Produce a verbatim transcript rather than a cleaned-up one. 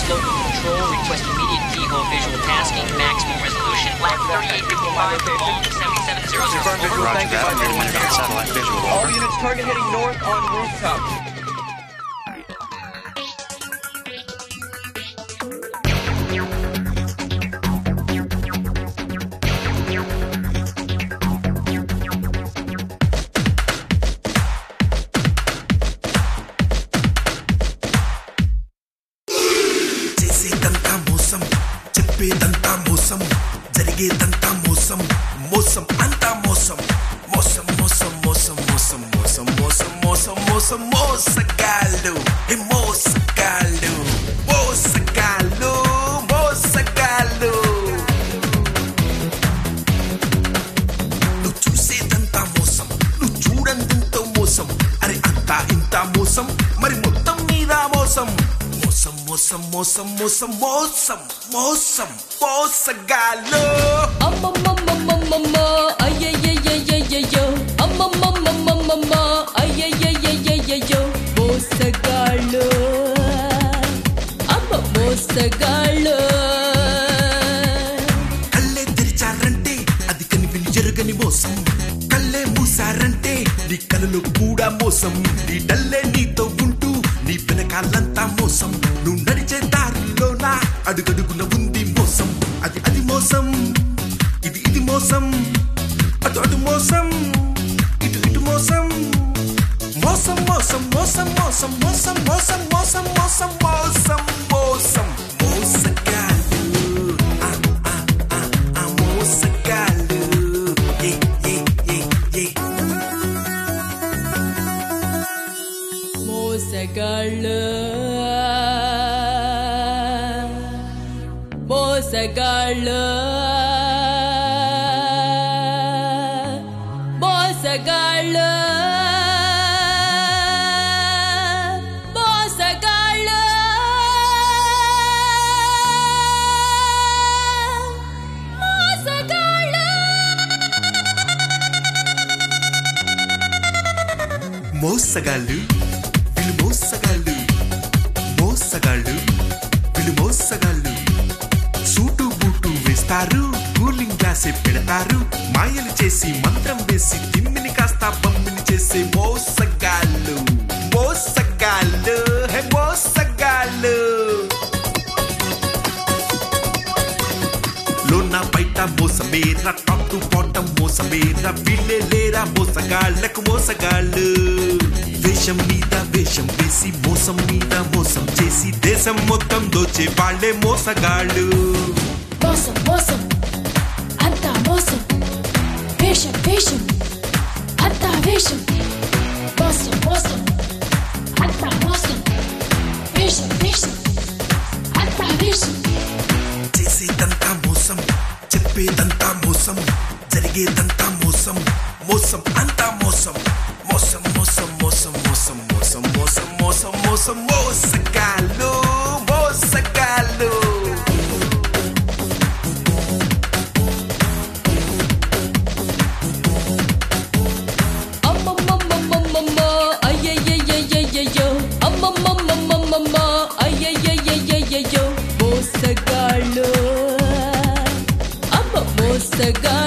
local control. Request immediate keyhole visual tasking. Maximum resolution. Lab thirty-eight fifty-five. Call seventy-seven hundred. Confirmed visual. Over. Thank you, five minutes on satellite visual. All units, target heading north on rooftop. చేసేదంతా మోసం చెప్పేదంతా మోసం జరిగేదంతా మోసం మోసం అంతా మోసం మోసం మోసం మోసం మోసం మోసం మోసం మోసం మోసం మోసగాళ్ళు ఏ మోసగాళ్ళు మోసగాళ్ళు మోసగాళ్ళు నువ్వు చూసేదంతా మోసం నువ్వు చూడంతంతో మోసం అరే అంతా ఇంత మోసం మరి మొత్తం మీద మోసం మోసం మోసం మోసం మోసం మోసం మోసం మోసగాళ్ళు అమ్మమ్మమ్మమ్మమ్మ అయ్యయ్యయ్యయ్యయ్యో అమ్మమ్మమ్మమ్మమ్మ అయ్యయ్యయ్యయ్యయ్యో మోసగాళ్ళు అమ్మ మోసగాళ్ళు కళ్ళే తెరిచారంటే అది కనివిని జరగని మోసం కళ్ళే మూసారంటే నీ కళ్ళలో కూడా మోసం నీ డల్లే నీతో ఉంటూ నీ వెనకాలంతా మోసం నువ్వు నడిచే దారిలోన అడుగడుగున ఉంది మోసం అది అది మోసం ఇది ఇది మోసం అటు అటు మోసం ఇటు ఇటు మోసం మోసం మోసం మోసం మోసం మోసం మోసం మోసం మోసం మోసం మోసం మోసగాళ్ళు ఆ, ఆ, ఆ, ఆ, మోసగాళ్ళు ఏ ఏ ఏ ఏ మోసగాళ్ళు మోసగాళ్ళు మోసగాళ్ళు మోసగాళ్ళు మోసగాళ్ళు మోసగాళ్ళు వీళ్ళు మోసగాళ్ళు మోసగాళ్ళు వీళ్ళు మోసగాళ్ళు సూటు బూటు వేస్తారు కూలింగ్ గ్లాసే పెడతారు మాయలు చేసి మంత్రం వేసి తిమ్మిని కాస్త బొమ్మిని చేసే మోసగాళ్ళు మోసగాళ్ళు హే మోసగాళ్ళు లోన బయట మోసమేరా టాప్ టు బాటమ్ మోసమేరా వీళ్ళే లేరా మోసగాళ్ళకు మోసగాళ్ళు వేషం మీద వేషం వేసి మోసం మీద మోసం చేసి దేశం మొత్తం దోచే వాళ్ళే మోసగాళ్ళు మోసం మోసం అంతా మోసం వేషం వేషం అంతా వేషం మోసం మోసం అంతా మోసం వేషం వేషం అంతా వేషం చేసేదంతా మోసం చెప్పేదంతా మోసం జరిగేదంతా మోసం మోసం అంతా మోసం మోసం మోసం మోసం మోసం మోసం మోసం మోసం మోసం మోసగాళ్ళు మోసగాళ్ళు అమ్మమ్మమ్మమ్మమ్మ అయ్యయ్యయ్యయ్యయ్యో అమ్మమ్మమ్మమ్మమ్మ అయ్యయ్యయ్యయ్యయ్యో మోసగాళ్ళు అమ్మ మోసగాళ్ళు